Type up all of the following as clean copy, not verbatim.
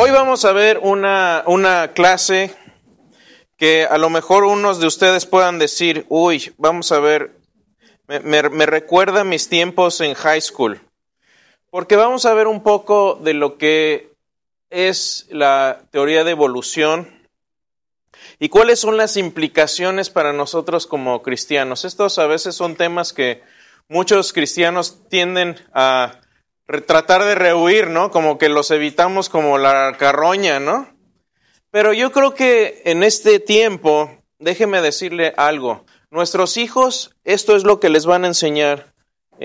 Hoy vamos a ver una clase que a lo mejor unos de ustedes puedan decir, vamos a ver, me recuerda a mis tiempos en high school, porque vamos a ver un poco de lo que es la teoría de evolución y cuáles son las implicaciones para nosotros como cristianos. Estos a veces son temas que muchos cristianos tienden a tratar de rehuir, ¿no? Como que los evitamos como la carroña, ¿no? Pero yo creo que en este tiempo, déjeme decirle algo, nuestros hijos, esto es lo que les van a enseñar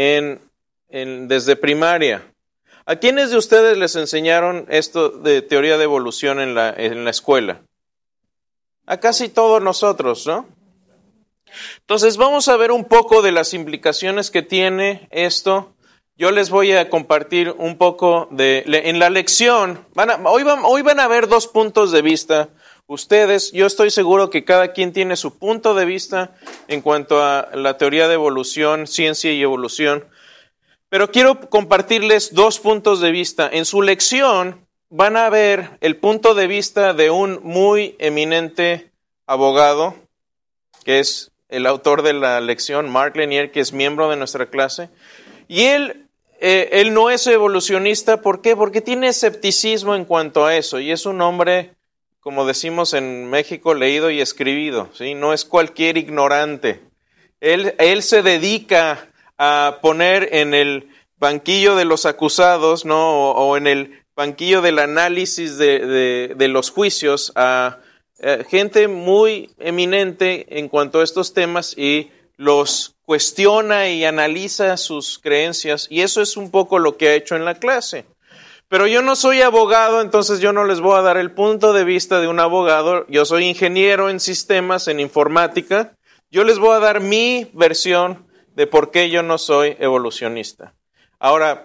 desde primaria. ¿A quiénes de ustedes les enseñaron esto de teoría de evolución en la escuela? A casi todos nosotros, ¿no? Entonces vamos a ver un poco de las implicaciones que tiene esto. Yo les voy a compartir un poco en la lección. Hoy van a ver dos puntos de vista. Ustedes, yo estoy seguro que cada quien tiene su punto de vista en cuanto a la teoría de evolución, ciencia y evolución. Pero quiero compartirles dos puntos de vista. En su lección van a ver el punto de vista de un muy eminente abogado, que es el autor de la lección, Mark Lanier, que es miembro de nuestra clase. Y él no es evolucionista. ¿Por qué? Porque tiene escepticismo en cuanto a eso. Y es un hombre, como decimos en México, leído y escribido, ¿sí? No es cualquier ignorante. Él se dedica a poner en el banquillo de los acusados, ¿no? O en el banquillo del análisis de los juicios a gente muy eminente en cuanto a estos temas y los cuestiona y analiza sus creencias, y eso es un poco lo que ha hecho en la clase. Pero yo no soy abogado, entonces yo no les voy a dar el punto de vista de un abogado. Yo soy ingeniero en sistemas, en informática. Yo les voy a dar mi versión de por qué yo no soy evolucionista. Ahora,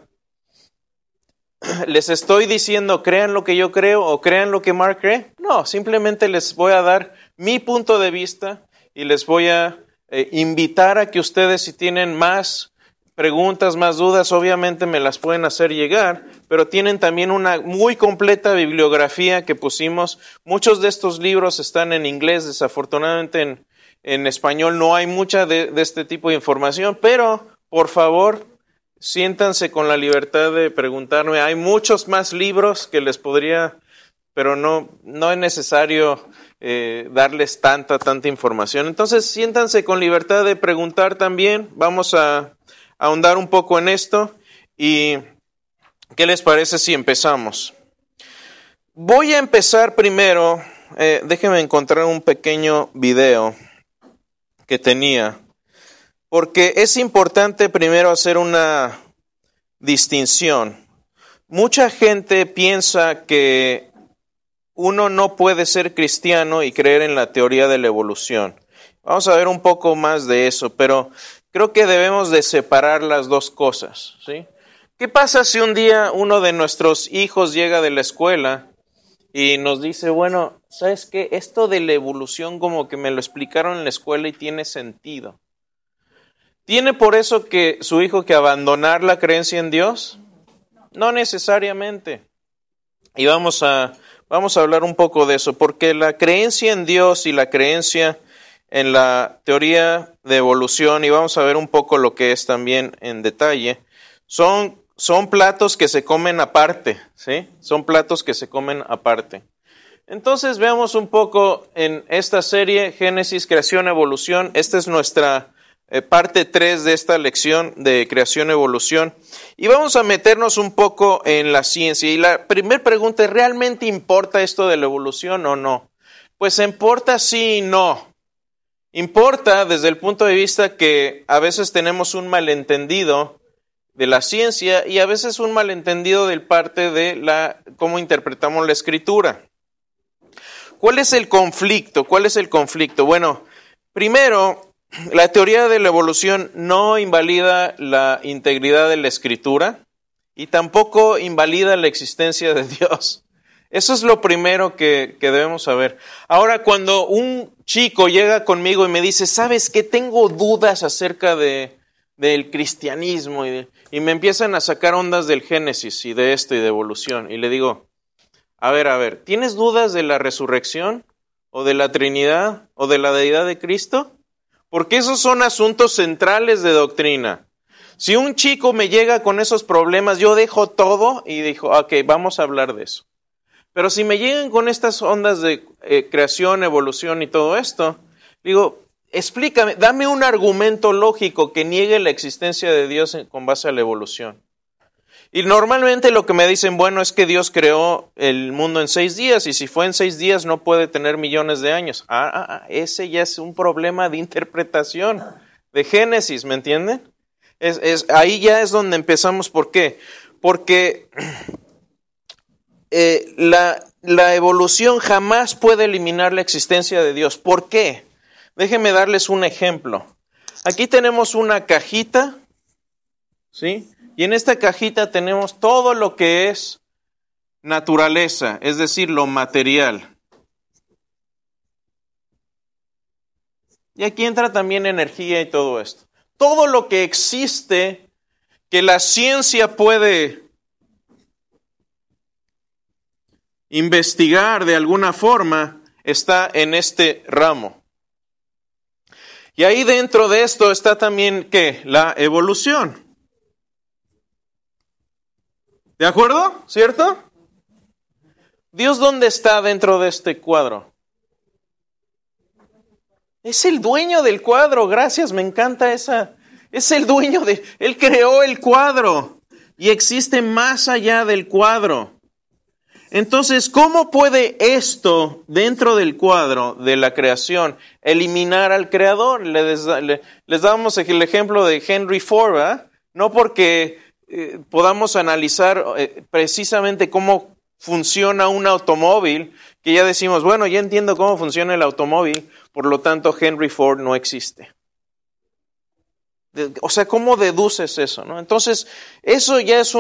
¿les estoy diciendo crean lo que yo creo o crean lo que Mark cree? No, simplemente les voy a dar mi punto de vista y les voy a invitar a que ustedes, si tienen más preguntas, más dudas, obviamente me las pueden hacer llegar, pero tienen también una muy completa bibliografía que pusimos. Muchos de estos libros están en inglés, desafortunadamente en español no hay mucha de este tipo de información, pero por favor, siéntanse con la libertad de preguntarme. Hay muchos más libros que les podría, pero no es necesario darles tanta información. Entonces, siéntanse con libertad de preguntar también. Vamos a ahondar un poco en esto. ¿Y qué les parece si empezamos? Voy a empezar primero, déjenme encontrar un pequeño video que tenía, porque es importante primero hacer una distinción. Mucha gente piensa que uno no puede ser cristiano y creer en la teoría de la evolución. Vamos a ver un poco más de eso, pero creo que debemos de separar las dos cosas, ¿sí? ¿Qué pasa si un día uno de nuestros hijos llega de la escuela y nos dice, bueno, ¿sabes qué? Esto de la evolución como que me lo explicaron en la escuela y tiene sentido. ¿Tiene por eso que su hijo que abandonar la creencia en Dios? No necesariamente. Y vamos a hablar un poco de eso, porque la creencia en Dios y la creencia en la teoría de evolución, y vamos a ver un poco lo que es también en detalle, son platos que se comen aparte, ¿sí? Son platos que se comen aparte. Entonces veamos un poco en esta serie, Génesis, Creación, Evolución. Esta es nuestra parte 3 de esta lección de creación, evolución, y vamos a meternos un poco en la ciencia. Y la primera pregunta es, ¿realmente importa esto de la evolución o no? Pues importa sí y no. Importa desde el punto de vista que a veces tenemos un malentendido de la ciencia y a veces un malentendido de parte de cómo interpretamos la escritura. ¿Cuál es el conflicto? Bueno, primero, la teoría de la evolución no invalida la integridad de la escritura y tampoco invalida la existencia de Dios. Eso es lo primero que debemos saber. Ahora, cuando un chico llega conmigo y me dice, ¿sabes qué? Tengo dudas acerca del cristianismo y me empiezan a sacar ondas del Génesis y de esto y de evolución. Y le digo, A ver, ¿tienes dudas de la resurrección? ¿O de la Trinidad? ¿O de la deidad de Cristo? Porque esos son asuntos centrales de doctrina. Si un chico me llega con esos problemas, yo dejo todo y digo, ok, vamos a hablar de eso. Pero si me llegan con estas ondas de creación, evolución y todo esto, digo, explícame, dame un argumento lógico que niegue la existencia de Dios con base a la evolución. Y normalmente lo que me dicen, bueno, es que Dios creó el mundo en 6 días y si fue en 6 días no puede tener millones de años. Ese ya es un problema de interpretación de Génesis, ¿me entienden? Ahí ya es donde empezamos. ¿Por qué? Porque la evolución jamás puede eliminar la existencia de Dios. ¿Por qué? Déjenme darles un ejemplo. Aquí tenemos una cajita, ¿sí? Y en esta cajita tenemos todo lo que es naturaleza, es decir, lo material. Y aquí entra también energía y todo esto. Todo lo que existe, que la ciencia puede investigar de alguna forma, está en este ramo. Y ahí dentro de esto está también, ¿qué? La evolución. ¿De acuerdo? ¿Cierto? ¿Dios dónde está dentro de este cuadro? Es el dueño del cuadro, gracias, me encanta esa. Es el dueño Él creó el cuadro y existe más allá del cuadro. Entonces, ¿cómo puede esto dentro del cuadro de la creación eliminar al creador? Les damos el ejemplo de Henry Ford, ¿verdad? No porque podamos analizar precisamente cómo funciona un automóvil, que ya decimos, bueno, ya entiendo cómo funciona el automóvil, por lo tanto Henry Ford no existe. O sea, ¿cómo deduces eso, no? Entonces, eso ya es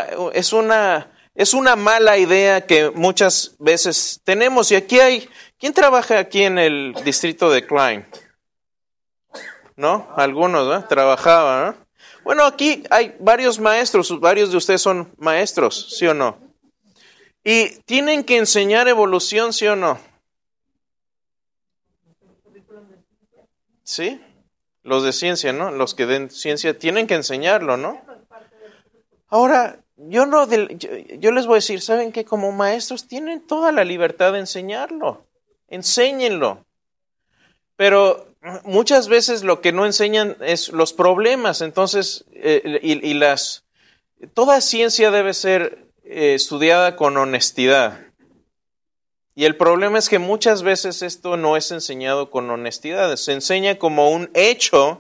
una mala idea que muchas veces tenemos. Y aquí ¿quién trabaja aquí en el distrito de Klein? ¿No? Algunos, ¿no? Trabajaban, ¿no? Bueno, aquí hay varios maestros, varios de ustedes son maestros, ¿sí o no? Y tienen que enseñar evolución, ¿sí o no? ¿Sí? Los de ciencia, ¿no? Los que den ciencia tienen que enseñarlo, ¿no? Ahora, yo les voy a decir, ¿saben qué? Como maestros tienen toda la libertad de enseñarlo. Enséñenlo. Pero muchas veces lo que no enseñan es los problemas. Entonces, toda ciencia debe ser estudiada con honestidad. Y el problema es que muchas veces esto no es enseñado con honestidad. Se enseña como un hecho.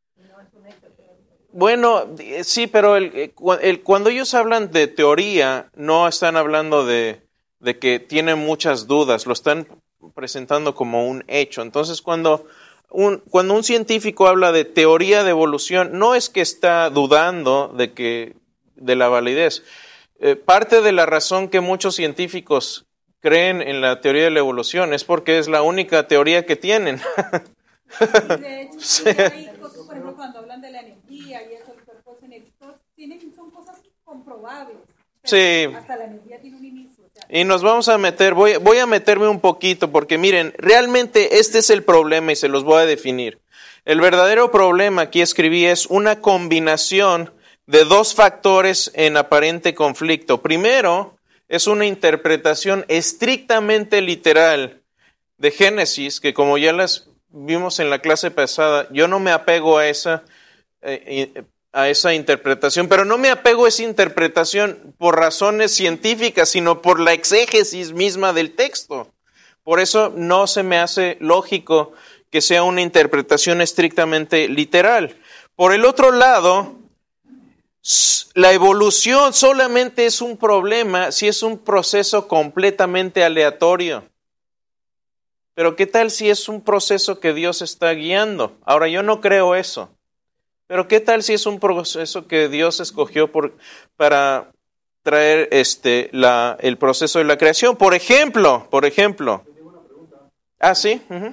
Bueno, sí, pero cuando ellos hablan de teoría, no están hablando de que tienen muchas dudas, lo están presentando como un hecho. Entonces, cuando un científico habla de teoría de evolución, no es que está dudando de la validez. Parte de la razón que muchos científicos creen en la teoría de la evolución es porque es la única teoría que tienen. De hecho, sí. Hay cosas, por ejemplo, cuando hablan de la energía y eso, el cuerpo científicos son cosas comprobables. Sí. Hasta la energía tiene un inicio. O sea, y nos vamos a meter, voy a meterme un poquito, porque miren, realmente este es el problema y se los voy a definir. El verdadero problema, aquí escribí, es una combinación de dos factores en aparente conflicto. Primero, es una interpretación estrictamente literal de Génesis, que como ya las vimos en la clase pasada, yo no me apego a esa interpretación, pero no me apego a esa interpretación por razones científicas, sino por la exégesis misma del texto. Por eso no se me hace lógico que sea una interpretación estrictamente literal. Por el otro lado, la evolución solamente es un problema si es un proceso completamente aleatorio. Pero ¿qué tal si es un proceso que Dios está guiando? Ahora, yo no creo eso. Pero ¿qué tal si es un proceso que Dios escogió para traer el proceso de la creación? Por ejemplo. ¿Sí? Uh-huh.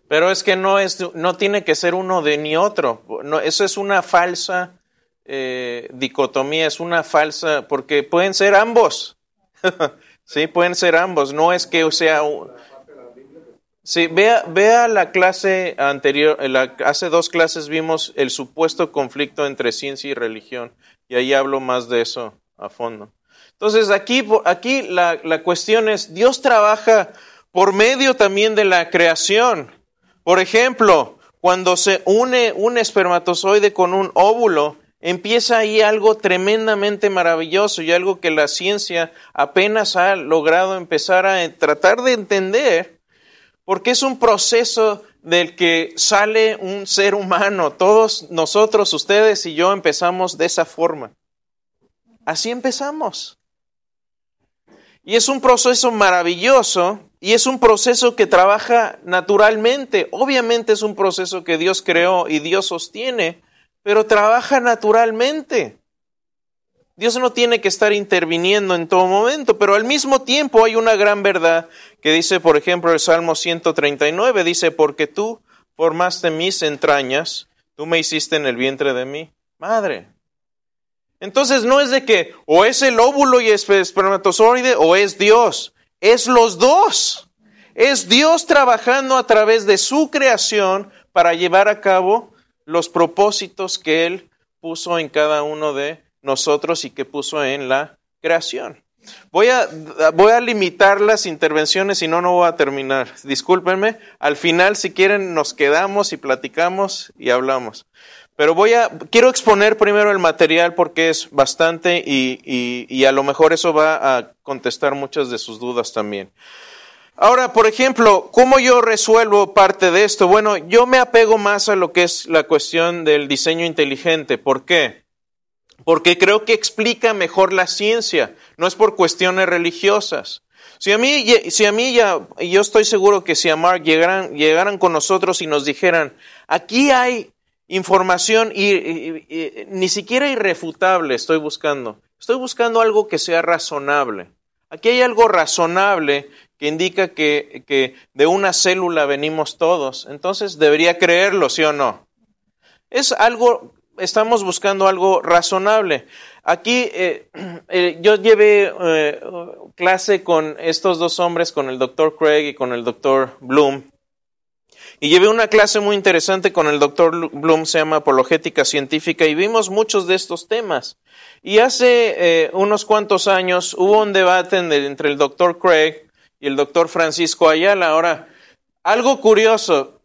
Pero es que no tiene que ser uno de ni otro. No, eso es una falsa dicotomía, es una falsa, porque pueden ser ambos. Sí, pueden ser ambos. No es que sea sí, vea la clase anterior, hace 2 clases vimos el supuesto conflicto entre ciencia y religión, y ahí hablo más de eso a fondo. Entonces aquí la cuestión es, Dios trabaja por medio también de la creación. Por ejemplo, cuando se une un espermatozoide con un óvulo, empieza ahí algo tremendamente maravilloso y algo que la ciencia apenas ha logrado empezar a tratar de entender, porque es un proceso del que sale un ser humano. Todos nosotros, ustedes y yo, empezamos de esa forma. Así empezamos. Y es un proceso maravilloso y es un proceso que trabaja naturalmente. Obviamente es un proceso que Dios creó y Dios sostiene, pero trabaja naturalmente. Dios no tiene que estar interviniendo en todo momento, pero al mismo tiempo hay una gran verdad que dice, por ejemplo, el Salmo 139, dice, porque tú formaste mis entrañas, tú me hiciste en el vientre de mi madre. Entonces no es de que o es el óvulo y es espermatozoide o es Dios, es los dos. Es Dios trabajando a través de su creación para llevar a cabo los propósitos que Él puso en cada uno de nosotros y que puso en la creación. Voy a limitar las intervenciones, si no, no voy a terminar. Discúlpenme, al final si quieren nos quedamos y platicamos y hablamos. Pero quiero exponer primero el material porque es bastante y a lo mejor eso va a contestar muchas de sus dudas también. Ahora, por ejemplo, ¿cómo yo resuelvo parte de esto? Bueno, yo me apego más a lo que es la cuestión del diseño inteligente. ¿Por qué? Porque creo que explica mejor la ciencia, no es por cuestiones religiosas. Si a mí yo estoy seguro que si a Mark llegaran con nosotros y nos dijeran, aquí hay información y ni siquiera irrefutable estoy buscando algo que sea razonable. Aquí hay algo razonable que indica que de una célula venimos todos, entonces debería creerlo, ¿sí o no? Estamos buscando algo razonable. Aquí yo llevé clase con estos 2 hombres, con el Dr. Craig y con el Dr. Bloom. Y llevé una clase muy interesante con el Dr. Bloom, se llama Apologética Científica, y vimos muchos de estos temas. Y hace unos cuantos años hubo un debate entre el Dr. Craig y el Dr. Francisco Ayala. Ahora, algo curioso,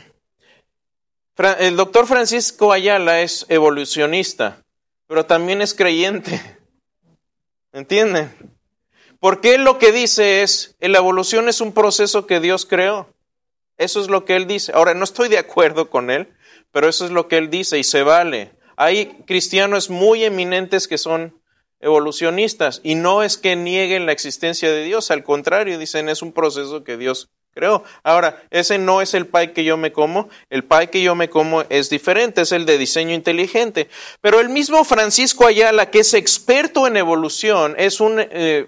el Dr. Francisco Ayala es evolucionista, pero también es creyente. ¿Entienden? Porque él lo que dice es, la evolución es un proceso que Dios creó. Eso es lo que él dice. Ahora, no estoy de acuerdo con él, pero eso es lo que él dice y se vale. Hay cristianos muy eminentes que son evolucionistas y no es que nieguen la existencia de Dios, al contrario, dicen es un proceso que Dios creó. Ahora, ese no es el pie que yo me como, el pie que yo me como es diferente, es el de diseño inteligente. Pero el mismo Francisco Ayala, que es experto en evolución, es un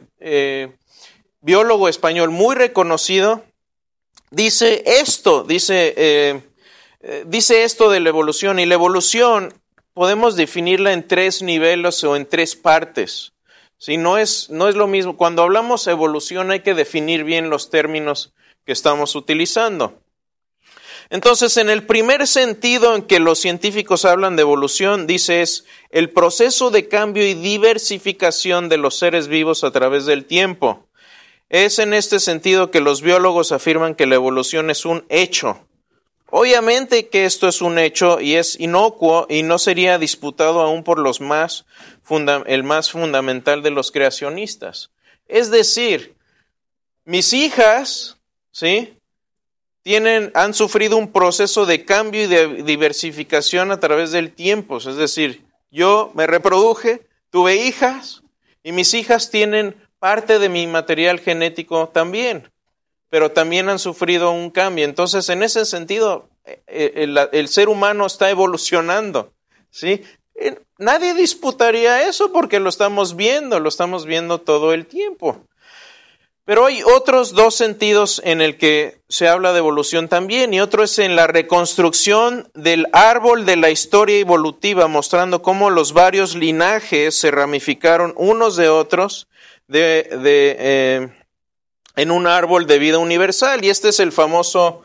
biólogo español muy reconocido, dice esto de la evolución, y la evolución podemos definirla en 3 niveles o en 3 partes. ¿Sí? No es lo mismo. Cuando hablamos de evolución hay que definir bien los términos que estamos utilizando. Entonces, en el primer sentido en que los científicos hablan de evolución, dice es el proceso de cambio y diversificación de los seres vivos a través del tiempo. Es en este sentido que los biólogos afirman que la evolución es un hecho. Obviamente que esto es un hecho y es inocuo y no sería disputado aún por el más fundamental de los creacionistas. Es decir, mis hijas, ¿sí?, han sufrido un proceso de cambio y de diversificación a través del tiempo. Es decir, yo me reproduje, tuve hijas y mis hijas tienen parte de mi material genético también, pero también han sufrido un cambio. Entonces, en ese sentido, el ser humano está evolucionando, ¿sí? Nadie disputaría eso porque lo estamos viendo todo el tiempo. Pero hay otros dos sentidos en el que se habla de evolución también, y otro es en la reconstrucción del árbol de la historia evolutiva, mostrando cómo los varios linajes se ramificaron unos de otros en un árbol de vida universal. Y este es el famoso,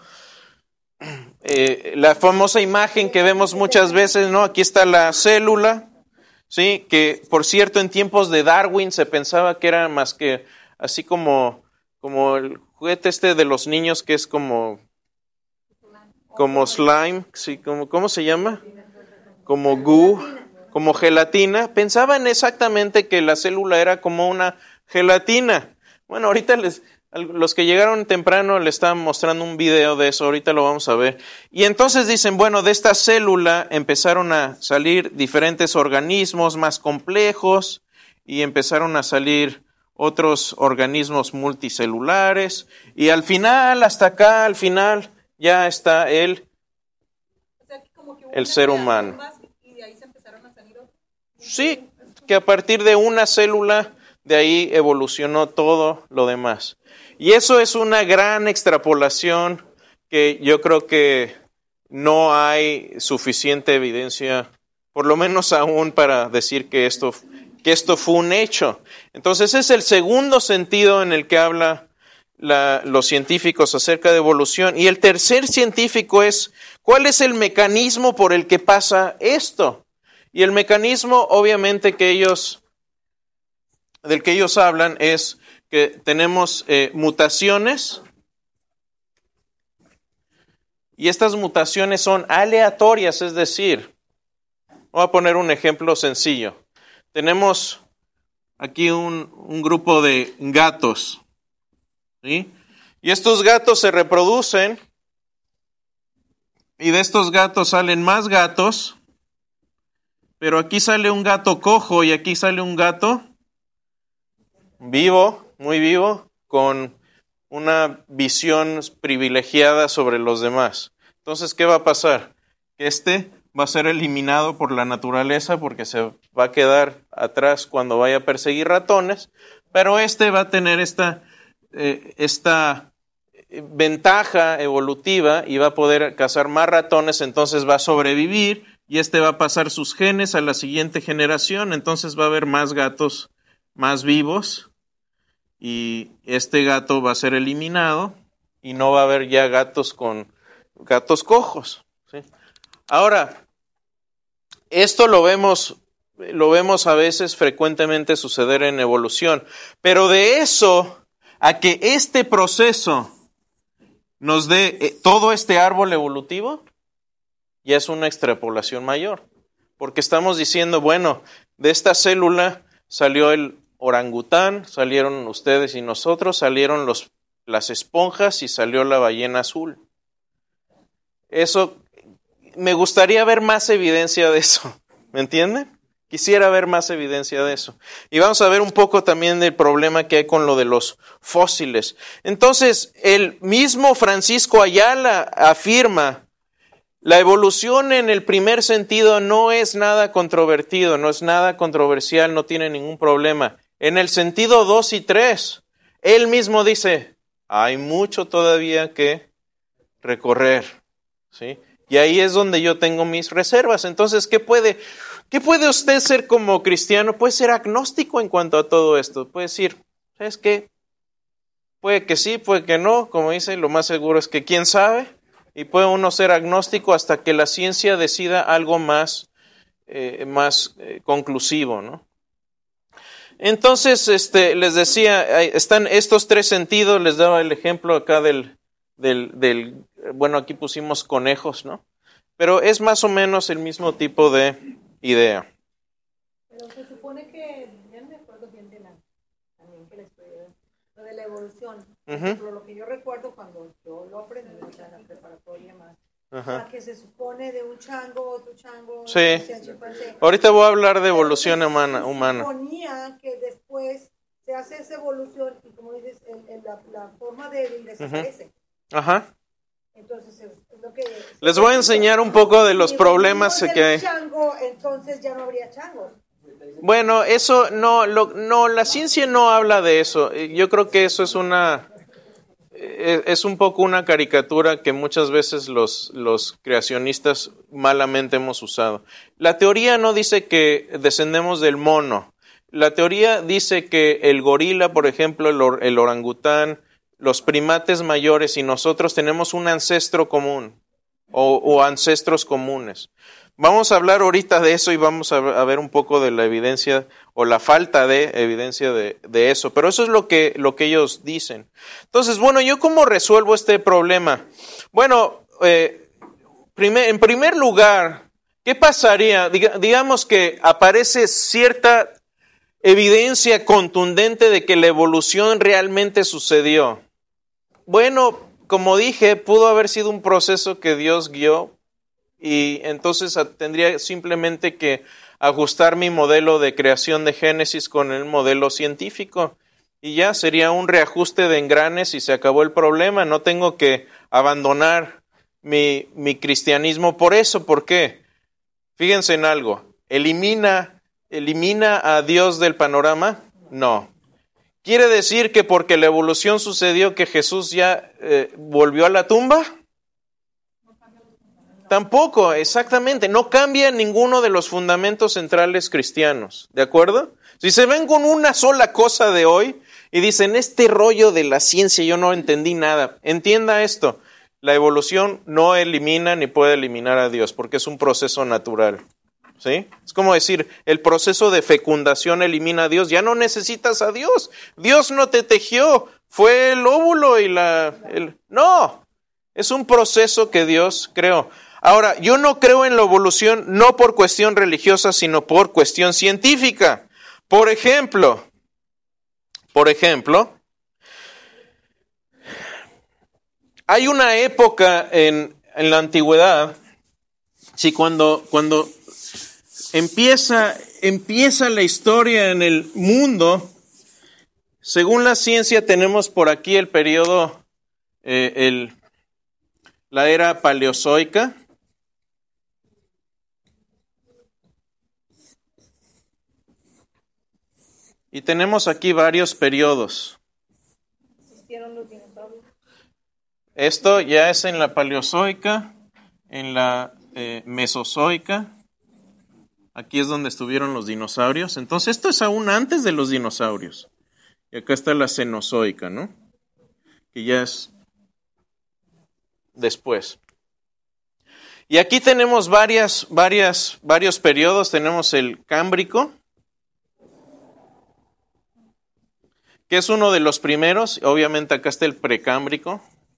la famosa imagen que vemos muchas veces, ¿no? Aquí está la célula, ¿sí? Que por cierto en tiempos de Darwin se pensaba que era más que así como el juguete este de los niños que es como slime, sí, ¿cómo se llama? Como goo, como gelatina. Pensaban exactamente que la célula era como una gelatina. Bueno, ahorita los que llegaron temprano les estaban mostrando un video de eso, ahorita lo vamos a ver. Y entonces dicen, bueno, de esta célula empezaron a salir diferentes organismos más complejos y empezaron a salir otros organismos multicelulares, y al final, hasta acá, al final, ya está el ser humano. Y de ahí se empezaron a salir otros. Sí, que a partir de una célula, de ahí evolucionó todo lo demás. Y eso es una gran extrapolación que yo creo que no hay suficiente evidencia, por lo menos aún, para decir que esto fue un hecho. Entonces es el segundo sentido en el que habla los científicos acerca de evolución. Y el tercer científico es, ¿cuál es el mecanismo por el que pasa esto? Y el mecanismo, obviamente, del que ellos hablan es que tenemos mutaciones, y estas mutaciones son aleatorias, es decir, voy a poner un ejemplo sencillo. Tenemos aquí un grupo de gatos, ¿sí? Y estos gatos se reproducen, y de estos gatos salen más gatos, pero aquí sale un gato cojo y aquí sale un gato vivo, muy vivo, con una visión privilegiada sobre los demás. Entonces, ¿qué va a pasar? Que va a ser eliminado por la naturaleza porque se va a quedar atrás cuando vaya a perseguir ratones, pero va a tener esta ventaja evolutiva y va a poder cazar más ratones, entonces va a sobrevivir y va a pasar sus genes a la siguiente generación, entonces va a haber más gatos más vivos y este gato va a ser eliminado y no va a haber ya gatos cojos, ¿sí? Ahora, esto lo vemos a veces frecuentemente suceder en evolución, pero de eso a que este proceso nos dé todo este árbol evolutivo, ya es una extrapolación mayor, porque estamos diciendo, bueno, de esta célula salió el orangután, salieron ustedes y nosotros, salieron las esponjas y salió la ballena azul. Eso, me gustaría ver más evidencia de eso, ¿me entienden? Quisiera ver más evidencia de eso. Y vamos a ver un poco también del problema que hay con lo de los fósiles. Entonces, el mismo Francisco Ayala afirma, la evolución en el primer sentido no es nada controvertido, no es nada controversial, no tiene ningún problema. En el sentido 2 y 3, él mismo dice, hay mucho todavía que recorrer, ¿sí? Y ahí es donde yo tengo mis reservas. Entonces, ¿qué puede usted ser como cristiano? Puede ser agnóstico en cuanto a todo esto. Puede decir, ¿sabes qué? Puede que sí, puede que no. Como dice, lo más seguro es que quién sabe. Y puede uno ser agnóstico hasta que la ciencia decida algo más conclusivo, ¿no? Entonces, les decía, están estos tres sentidos. Les daba el ejemplo acá bueno, aquí pusimos conejos, ¿no? Pero es más o menos el mismo tipo de idea. Pero se supone que, ya no me acuerdo bien también que la historia, lo de la evolución. Por ejemplo, lo que yo recuerdo cuando yo lo aprendí en la preparatoria más, o sea, que se supone de un chango, otro chango, sí. Chimpancé. Ahorita voy a hablar de evolución humana. Se suponía que después se hace esa evolución y, como dices, la forma débil desaparece. Ajá. Entonces, es lo que les voy a enseñar un poco de los problemas que hay. Chango, entonces ya no habría changos. Bueno, eso no, la ciencia no habla de eso. Yo creo que eso es un poco una caricatura que muchas veces los creacionistas malamente hemos usado. La teoría no dice que descendemos del mono. La teoría dice que el gorila, por ejemplo, el orangután, los primates mayores y nosotros tenemos un ancestro común o ancestros comunes. Vamos a hablar ahorita de eso y vamos a ver un poco de la evidencia o la falta de evidencia de eso. Pero eso es lo que ellos dicen. Entonces, bueno, ¿yo cómo resuelvo este problema? Bueno, en primer lugar, ¿qué pasaría? Digamos que aparece cierta evidencia contundente de que la evolución realmente sucedió. Bueno, como dije, pudo haber sido un proceso que Dios guió. Y entonces tendría simplemente que ajustar mi modelo de creación de Génesis con el modelo científico. Y ya sería un reajuste de engranes y se acabó el problema. No tengo que abandonar mi cristianismo por eso. ¿Por qué? Fíjense en algo. ¿Elimina a Dios del panorama? No. ¿Quiere decir que porque la evolución sucedió que Jesús ya volvió a la tumba? Tampoco, exactamente, no cambia ninguno de los fundamentos centrales cristianos, ¿de acuerdo? Si se ven con una sola cosa de hoy y dicen, este rollo de la ciencia yo no entendí nada, entienda esto, la evolución no elimina ni puede eliminar a Dios porque es un proceso natural, ¿sí? Es como decir, el proceso de fecundación elimina a Dios, ya no necesitas a Dios, Dios no te tejió, fue el óvulo y no, es un proceso que Dios creó. Ahora, yo no creo en la evolución no por cuestión religiosa, sino por cuestión científica. Por ejemplo, hay una época en la antigüedad, sí, cuando empieza la historia en el mundo, según la ciencia tenemos por aquí el periodo, la era paleozoica. Y tenemos aquí varios periodos. ¿Existieron los dinosaurios? Esto ya es en la paleozoica, en la mesozoica. Aquí es donde estuvieron los dinosaurios. Entonces esto es aún antes de los dinosaurios. Y acá está la cenozoica, ¿no? Que ya es después. Y aquí tenemos varios periodos. Tenemos el cámbrico, que es uno de los primeros. Obviamente acá está el precámbrico.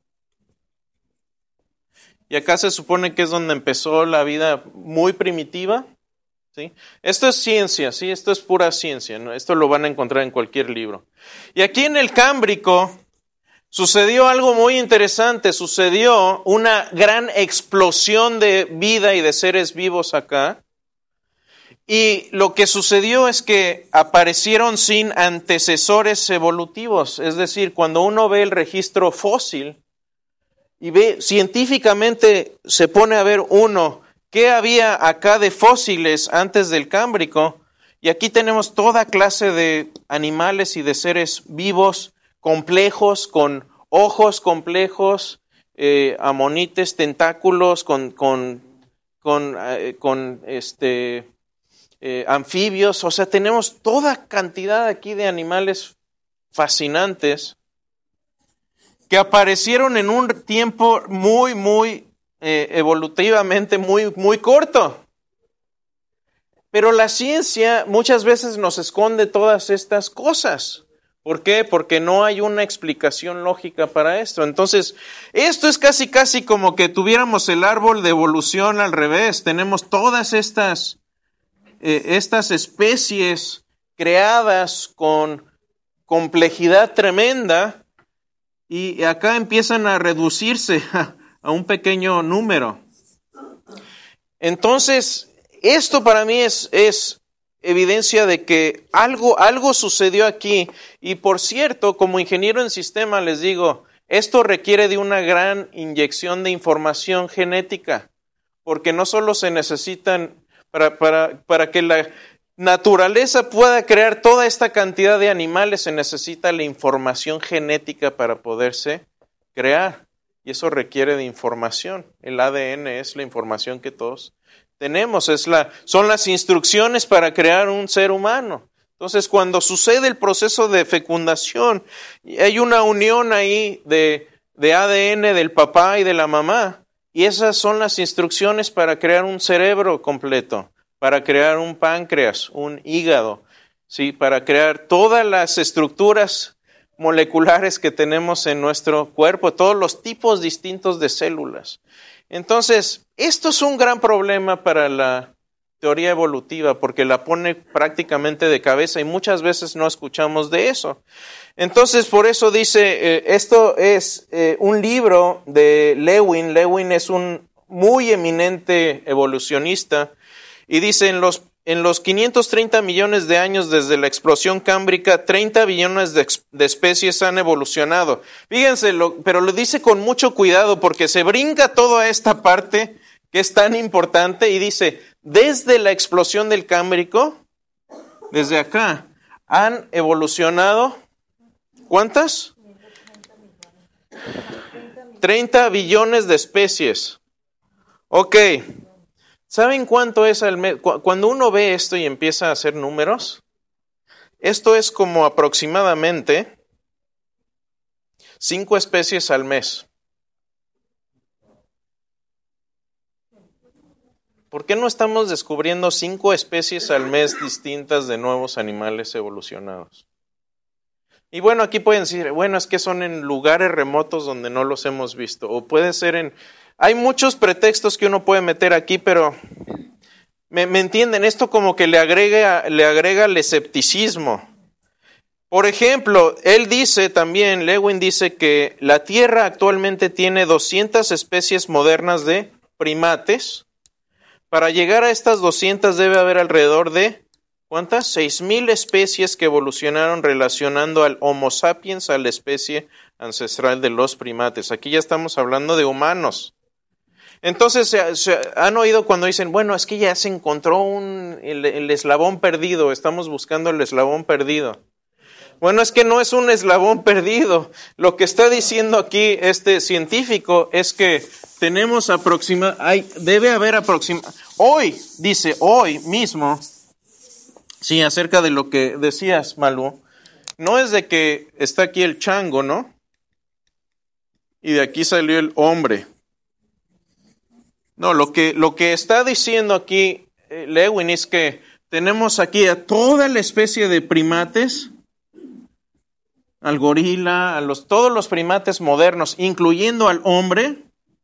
Y acá se supone que es donde empezó la vida muy primitiva, ¿sí? Esto es ciencia, ¿sí? Esto es pura ciencia, ¿no? Esto lo van a encontrar en cualquier libro. Y aquí en el cámbrico sucedió algo muy interesante. Sucedió una gran explosión de vida y de seres vivos acá. Y lo que sucedió es que aparecieron sin antecesores evolutivos. Es decir, cuando uno ve el registro fósil y ve científicamente, se pone a ver uno qué había acá de fósiles antes del cámbrico. Y aquí tenemos toda clase de animales y de seres vivos complejos, con ojos complejos, amonites, tentáculos, con anfibios, o sea, tenemos toda cantidad aquí de animales fascinantes que aparecieron en un tiempo muy evolutivamente muy corto. Pero la ciencia muchas veces nos esconde todas estas cosas. ¿Por qué? Porque no hay una explicación lógica para esto. Entonces, esto es casi como que tuviéramos el árbol de evolución al revés. Tenemos todas estas especies creadas con complejidad tremenda y acá empiezan a reducirse a un pequeño número. Entonces, esto para mí es evidencia de que algo sucedió aquí. Y por cierto, como ingeniero en sistema les digo, esto requiere de una gran inyección de información genética, porque no solo se necesitan para que naturaleza pueda crear toda esta cantidad de animales, se necesita la información genética para poderse crear. Y eso requiere de información. El ADN es la información que todos tenemos, son las instrucciones para crear un ser humano. Entonces, cuando sucede el proceso de fecundación, hay una unión ahí de ADN del papá y de la mamá, y esas son las instrucciones para crear un cerebro completo, para crear un páncreas, un hígado, ¿sí? Para crear todas las estructuras moleculares que tenemos en nuestro cuerpo, todos los tipos distintos de células. Entonces, esto es un gran problema para la teoría evolutiva porque la pone prácticamente de cabeza y muchas veces no escuchamos de eso. Entonces, por eso dice, esto es un libro de Lewin. Lewin es un muy eminente evolucionista y dice, en los 530 millones de años desde la explosión cámbrica, 30 billones de especies han evolucionado. Fíjense, pero lo dice con mucho cuidado porque se brinca toda esta parte que es tan importante y dice, desde la explosión del Cámbrico, desde acá, han evolucionado, ¿cuántas? 30 billones de especies. Ok. ¿Saben cuánto es al mes? Cuando uno ve esto y empieza a hacer números, esto es como aproximadamente 5 especies al mes. ¿Por qué no estamos descubriendo 5 especies al mes distintas de nuevos animales evolucionados? Y bueno, aquí pueden decir, bueno, es que son en lugares remotos donde no los hemos visto. O puede ser hay muchos pretextos que uno puede meter aquí, pero ¿me entienden? Esto como que le agrega el escepticismo. Por ejemplo, él dice también, Lewin dice que la Tierra actualmente tiene 200 especies modernas de primates. Para llegar a estas 200 debe haber alrededor de, ¿cuántas? 6,000 especies que evolucionaron relacionando al Homo sapiens a la especie ancestral de los primates. Aquí ya estamos hablando de humanos. Entonces, se han oído cuando dicen, bueno, es que ya se encontró el eslabón perdido, estamos buscando el eslabón perdido. Bueno, es que no es un eslabón perdido. Lo que está diciendo aquí este científico es que tenemos hoy mismo, sí, acerca de lo que decías, Malú, no es de que está aquí el chango, ¿no? Y de aquí salió el hombre. No, lo que está diciendo aquí Lewin es que tenemos aquí a toda la especie de primates, al gorila, todos los primates modernos, incluyendo al hombre,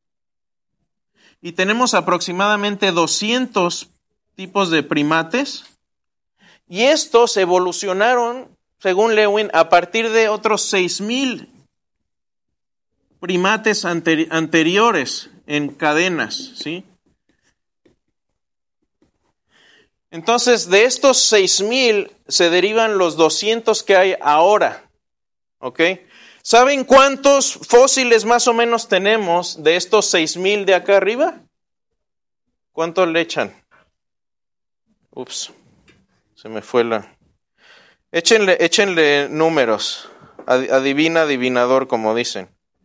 y tenemos aproximadamente 200 tipos de primates, y estos evolucionaron, según Lewin, a partir de otros 6,000 primates anteriores en cadenas, ¿sí? Entonces, de estos 6,000 se derivan los 200 que hay ahora. ¿Ok? ¿Saben cuántos fósiles más o menos tenemos de estos 6,000 de acá arriba? ¿Cuántos le echan? Ups, se me fue Échenle números. Adivina, adivinador, como dicen.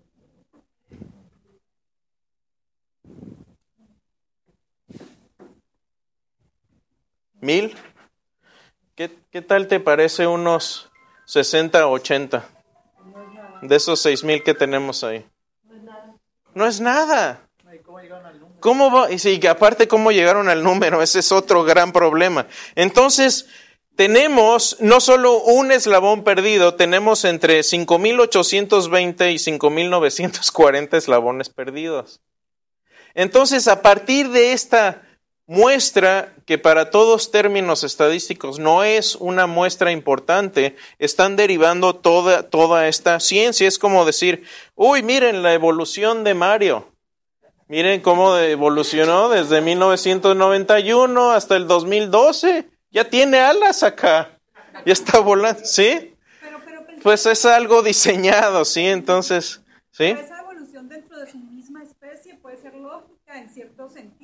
¿1,000? ¿Qué tal te parece unos 60, 80? De esos 6,000 que tenemos ahí. No es nada. ¿Cómo va? Y sí, aparte, ¿cómo llegaron al número? Ese es otro gran problema. Entonces, tenemos no solo un eslabón perdido, tenemos entre 5,820 y 5,940 eslabones perdidos. Entonces, a partir de esta muestra, que para todos términos estadísticos no es una muestra importante, están derivando toda esta ciencia. Es como decir, uy, miren la evolución de Mario. Miren cómo evolucionó desde 1991 hasta el 2012. Ya tiene alas acá. Ya está volando, ¿sí? Pues es algo diseñado, ¿sí? Entonces, ¿sí? Esa evolución dentro de su misma especie puede ser lógica en cierto sentido, que es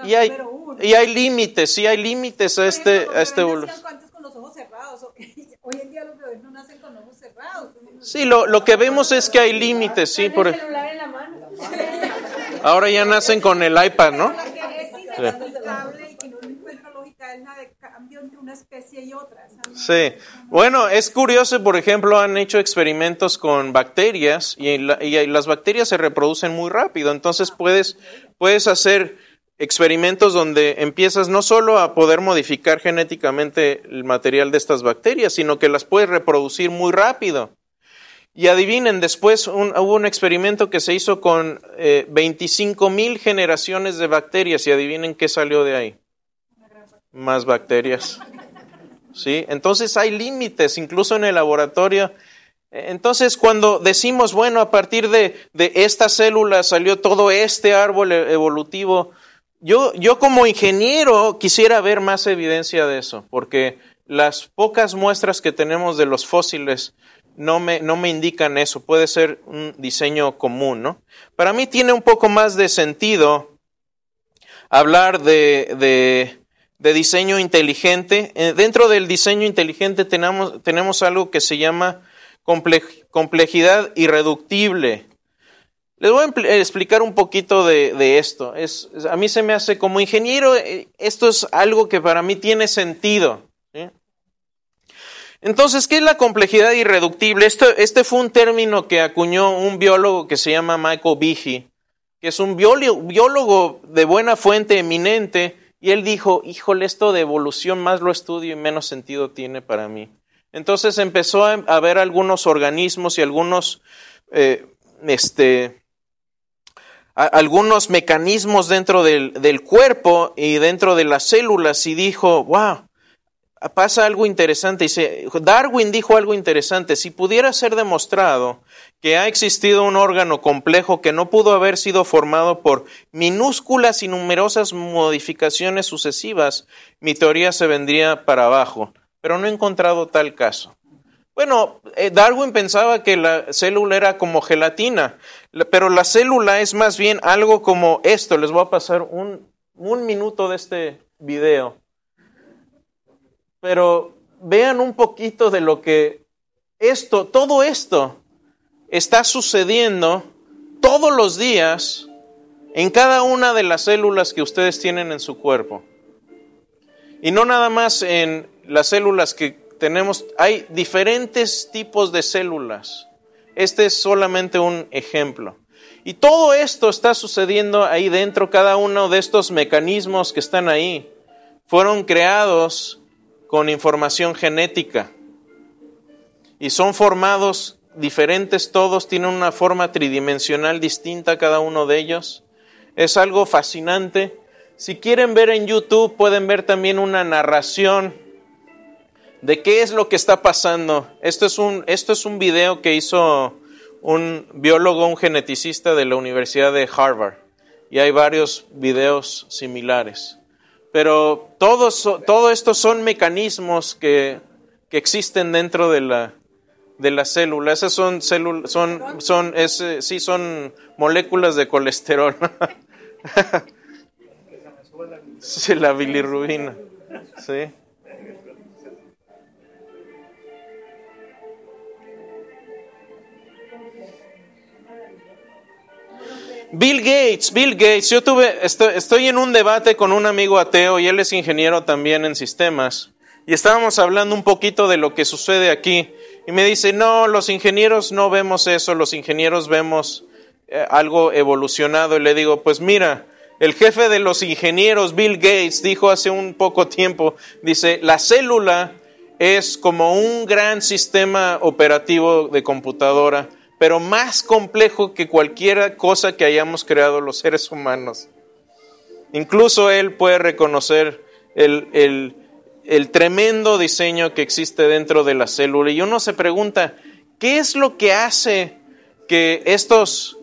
Y hay límites, sí hay límites a este evolución. Antes con los ojos cerrados. Hoy en día los bebés no nacen con ojos cerrados. Sí, lo que vemos es que hay límites, sí. Con el celular en la mano. Ahora ya nacen con el iPad, ¿no? Es inexplicable y que no encuentra lógica es la de cambio entre una especie y otra. Sí. Bueno, es curioso, por ejemplo, han hecho experimentos con bacterias y las bacterias se reproducen muy rápido. Entonces puedes hacer experimentos donde empiezas no solo a poder modificar genéticamente el material de estas bacterias, sino que las puedes reproducir muy rápido. Y adivinen, después hubo un experimento que se hizo con 25,000 generaciones de bacterias y adivinen qué salió de ahí. Más bacterias. ¿Sí? Entonces hay límites, incluso en el laboratorio. Entonces cuando decimos, bueno, a partir de esta célula salió todo este árbol evolutivo, yo como ingeniero quisiera ver más evidencia de eso, porque las pocas muestras que tenemos de los fósiles no me indican eso. Puede ser un diseño común, ¿no? Para mí tiene un poco más de sentido hablar de diseño inteligente. Dentro del diseño inteligente tenemos algo que se llama complejidad irreductible. Les voy a explicar un poquito de esto. A mí se me hace, como ingeniero, esto es algo que para mí tiene sentido, ¿sí? Entonces, ¿qué es la complejidad irreductible? Este fue un término que acuñó un biólogo que se llama Michael Behe, que es un biólogo de buena fuente, eminente, y él dijo, híjole, esto de evolución más lo estudio y menos sentido tiene para mí. Entonces empezó a ver algunos organismos y algunos mecanismos dentro del cuerpo y dentro de las células y dijo, wow, pasa algo interesante. Darwin dijo algo interesante, si pudiera ser demostrado que ha existido un órgano complejo que no pudo haber sido formado por minúsculas y numerosas modificaciones sucesivas, mi teoría se vendría para abajo, pero no he encontrado tal caso. Bueno, Darwin pensaba que la célula era como gelatina, pero la célula es más bien algo como esto. Les voy a pasar un minuto de este video. Pero vean un poquito de lo que todo esto está sucediendo todos los días en cada una de las células que ustedes tienen en su cuerpo. Y no nada más en las células que tenemos, hay diferentes tipos de células. Este es solamente un ejemplo. Y todo esto está sucediendo ahí dentro, cada uno de estos mecanismos que están ahí fueron creados con información genética y son formados diferentes todos, tienen una forma tridimensional distinta cada uno de ellos. Es algo fascinante. Si quieren ver en YouTube, pueden ver también una narración de qué es lo que está pasando. Esto es un video que hizo un biólogo, un geneticista de la Universidad de Harvard, y hay varios videos similares. Pero todo esto son mecanismos que existen dentro de la célula. Esas son moléculas de colesterol. Sí, la bilirrubina. Sí. Bill Gates, yo estoy en un debate con un amigo ateo y él es ingeniero también en sistemas y estábamos hablando un poquito de lo que sucede aquí y me dice, no, los ingenieros no vemos eso, los ingenieros vemos algo evolucionado. Y le digo, pues mira, el jefe de los ingenieros, Bill Gates, dijo hace un poco tiempo, dice, la célula es como un gran sistema operativo de computadora, pero más complejo que cualquier cosa que hayamos creado los seres humanos. Incluso él puede reconocer el tremendo diseño que existe dentro de la célula. Y uno se pregunta, ¿qué es lo que hace que estas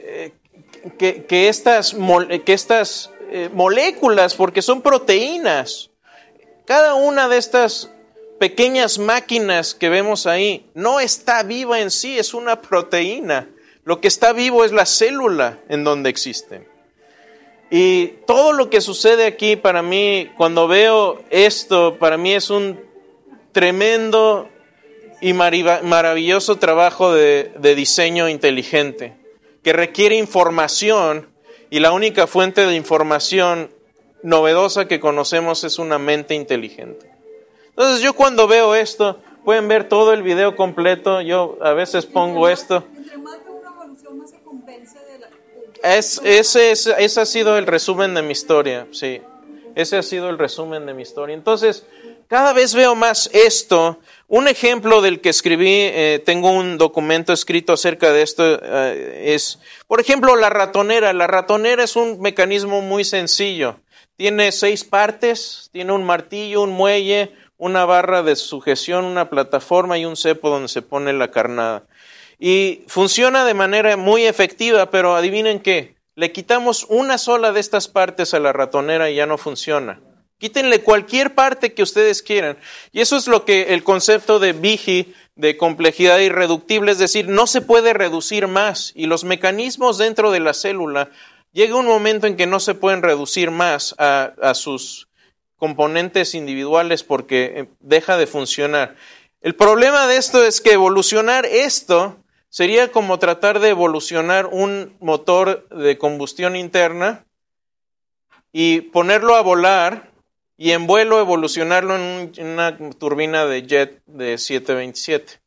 moléculas, porque son proteínas, cada una de estas pequeñas máquinas que vemos ahí no está viva en sí, es una proteína. Lo que está vivo es la célula en donde existen. Y todo lo que sucede aquí para mí, cuando veo esto, para mí es un tremendo y maravilloso trabajo de diseño inteligente, que requiere información, y la única fuente de información novedosa que conocemos es una mente inteligente. Entonces yo cuando veo esto, pueden ver todo el video completo, yo a veces pongo esto. Entre más de una evolución, más se convence de la... Ese ha sido el resumen de mi historia, sí. Ese ha sido el resumen de mi historia. Entonces, cada vez veo más esto. Un ejemplo del que escribí, tengo un documento escrito acerca de esto, es, por ejemplo, la ratonera. La ratonera es un mecanismo muy sencillo. Tiene 6 partes, tiene un martillo, un muelle, una barra de sujeción, una plataforma y un cepo donde se pone la carnada. Y funciona de manera muy efectiva, pero adivinen qué, le quitamos una sola de estas partes a la ratonera y ya no funciona. Quítenle cualquier parte que ustedes quieran. Y eso es lo que el concepto de BIJI, de complejidad irreductible, es decir, no se puede reducir más. Y los mecanismos dentro de la célula, llega un momento en que no se pueden reducir más a sus componentes individuales porque deja de funcionar. El problema de esto es que evolucionar esto sería como tratar de evolucionar un motor de combustión interna y ponerlo a volar y en vuelo evolucionarlo en una turbina de jet de 727.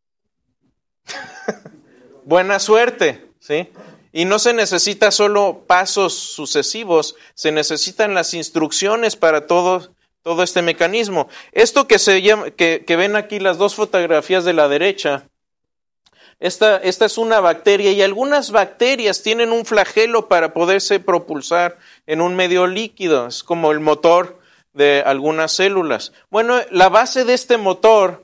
Buena suerte, ¿sí? Y no se necesita solo pasos sucesivos, se necesitan las instrucciones para todo este mecanismo. Esto que se llama, que ven aquí las 2 fotografías de la derecha, esta es una bacteria y algunas bacterias tienen un flagelo para poderse propulsar en un medio líquido, es como el motor de algunas células. Bueno, la base de este motor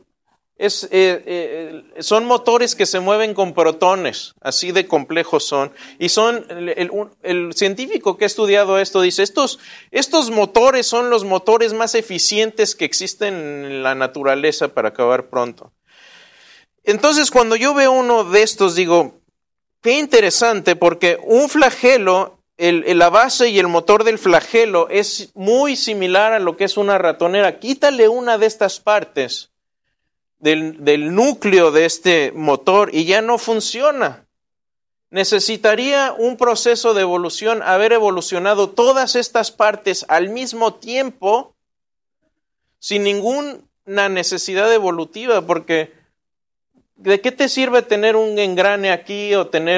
son motores que se mueven con protones, así de complejos son. Y son el científico que ha estudiado esto dice, estos motores son los motores más eficientes que existen en la naturaleza para acabar pronto. Entonces, cuando yo veo uno de estos, digo, qué interesante, porque un flagelo, la base y el motor del flagelo es muy similar a lo que es una ratonera. Quítale una de estas partes del núcleo de este motor y ya no funciona. Necesitaría un proceso de evolución, haber evolucionado todas estas partes al mismo tiempo, sin ninguna necesidad evolutiva, porque ¿de qué te sirve tener un engrane aquí o tener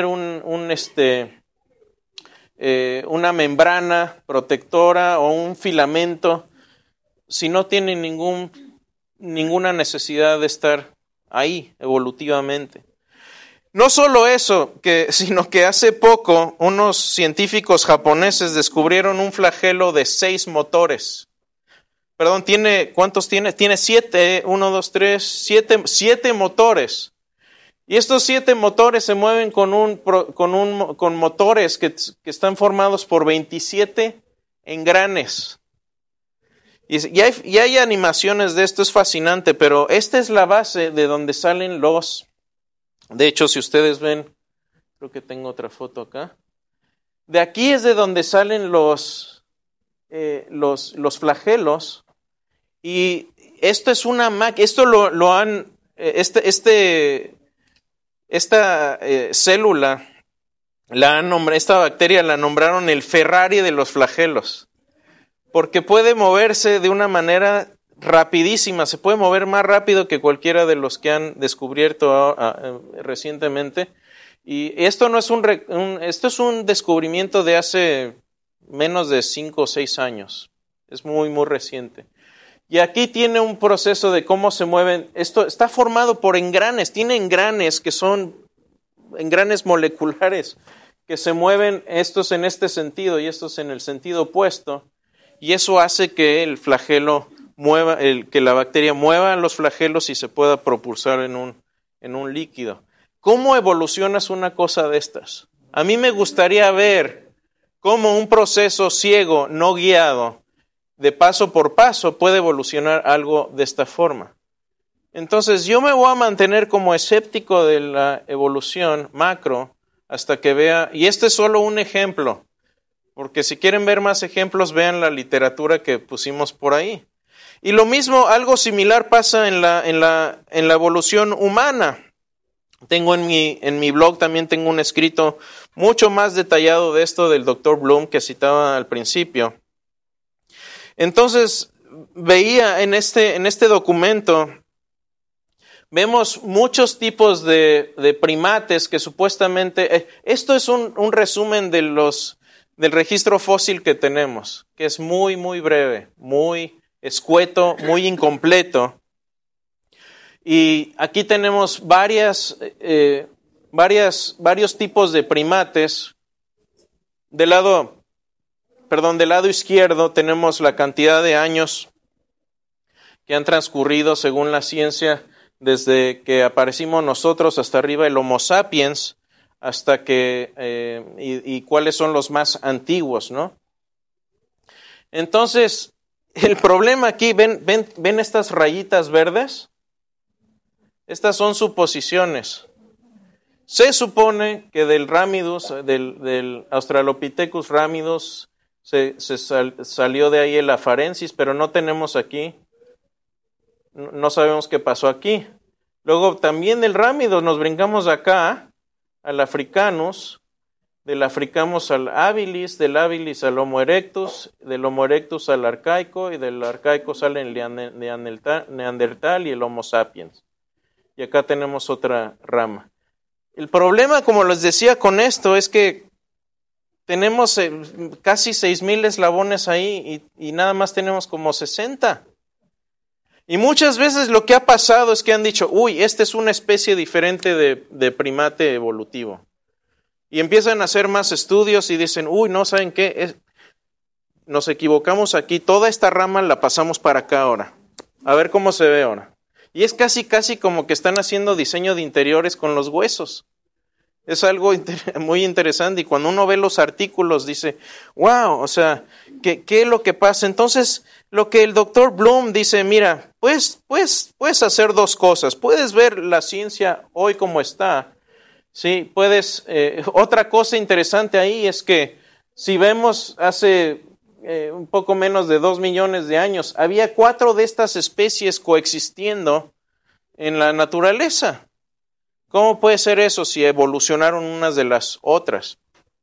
una membrana protectora o un filamento si no tiene ninguna necesidad de estar ahí evolutivamente? No solo eso, sino que hace poco unos científicos japoneses descubrieron un flagelo de 6 motores. Perdón, ¿cuántos tiene? Tiene 7, 1, 2, 3, 7 motores. Y estos 7 motores se mueven con motores que están formados por 27 engranes. Y hay animaciones de esto, es fascinante, pero esta es la base de donde salen de hecho, si ustedes ven, creo que tengo otra foto acá. De aquí es de donde salen los flagelos. Y esto es una máquina, esto lo han, esta célula, esta bacteria la nombraron el Ferrari de los flagelos, porque puede moverse de una manera rapidísima, se puede mover más rápido que cualquiera de los que han descubierto recientemente. Y esto no es esto es un descubrimiento de hace menos de 5 o 6 años, es muy, muy reciente. Y aquí tiene un proceso de cómo se mueven. Esto está formado por engranes. Tiene engranes que son engranes moleculares que se mueven, estos en este sentido y estos en el sentido opuesto. Y eso hace que el flagelo que la bacteria mueva los flagelos y se pueda propulsar en un líquido. ¿Cómo evolucionas una cosa de estas? A mí me gustaría ver cómo un proceso ciego, no guiado, de paso por paso puede evolucionar algo de esta forma. Entonces yo me voy a mantener como escéptico de la evolución macro hasta que vea, y este es solo un ejemplo. porque si quieren ver más ejemplos, vean la literatura que pusimos por ahí. Y lo mismo, algo similar pasa en la evolución humana. Tengo en mi blog, también tengo un escrito mucho más detallado de esto del Dr. Bloom que citaba al principio. Entonces, veía en este documento, vemos muchos tipos de primates que supuestamente, esto es un resumen del registro fósil que tenemos, que es muy, muy breve, muy escueto, muy incompleto. Y aquí tenemos varios tipos de primates. Del lado izquierdo tenemos la cantidad de años que han transcurrido según la ciencia desde que aparecimos nosotros hasta arriba el Homo sapiens, hasta que y cuáles son los más antiguos, ¿no? Entonces, el problema aquí, ¿ven estas rayitas verdes? Estas son suposiciones. Se supone que del Ramidus, del Australopithecus ramidus, salió de ahí el afarensis, pero no tenemos aquí, no sabemos qué pasó aquí. Luego también del Ramidus nos brincamos acá, al Africanus, del Africanus al habilis, del habilis al Homo erectus, del Homo erectus al arcaico, y del arcaico sale el Neandertal y el Homo sapiens. Y acá tenemos otra rama. El problema, como les decía con esto, es que tenemos casi 6,000 eslabones ahí y nada más tenemos como 60. Y muchas veces lo que ha pasado es que han dicho, uy, esta es una especie diferente de primate evolutivo. Y empiezan a hacer más estudios y dicen, uy, no, ¿saben qué? Nos equivocamos aquí, toda esta rama la pasamos para acá ahora. A ver cómo se ve ahora. Y es casi como que están haciendo diseño de interiores con los huesos. Es algo muy interesante y cuando uno ve los artículos dice, wow, o sea, ¿qué es lo que pasa? Entonces, lo que el Dr. Bloom dice, mira, puedes hacer dos cosas. Puedes ver la ciencia hoy como está, ¿sí? Otra cosa interesante ahí es que si vemos hace un poco menos de 2 millones de años, había 4 de estas especies coexistiendo en la naturaleza. ¿Cómo puede ser eso si evolucionaron unas de las otras?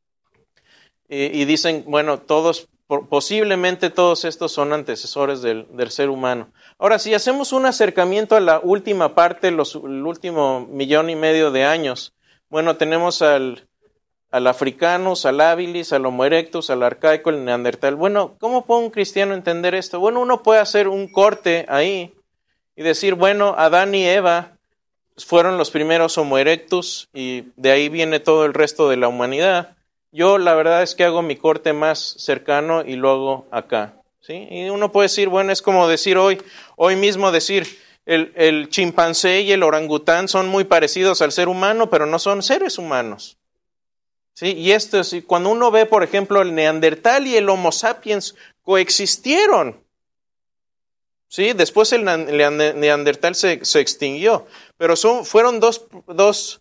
Y dicen, bueno, posiblemente todos estos son antecesores del ser humano. Ahora, si hacemos un acercamiento a la última parte, el último 1,5 millones de años, bueno, tenemos al Africanus, al habilis, al Homo erectus, al arcaico, el Neandertal. Bueno, ¿cómo puede un cristiano entender esto? Bueno, uno puede hacer un corte ahí y decir, bueno, Adán y Eva fueron los primeros Homo erectus y de ahí viene todo el resto de la humanidad. Yo la verdad es que hago mi corte más cercano y lo hago acá, ¿sí? Y uno puede decir, bueno, es como decir hoy mismo decir, el chimpancé y el orangután son muy parecidos al ser humano, pero no son seres humanos. ¿Sí? Y esto es, cuando uno ve, por ejemplo, el Neandertal y el Homo sapiens coexistieron. ¿Sí? Después el Neandertal se extinguió, pero fueron dos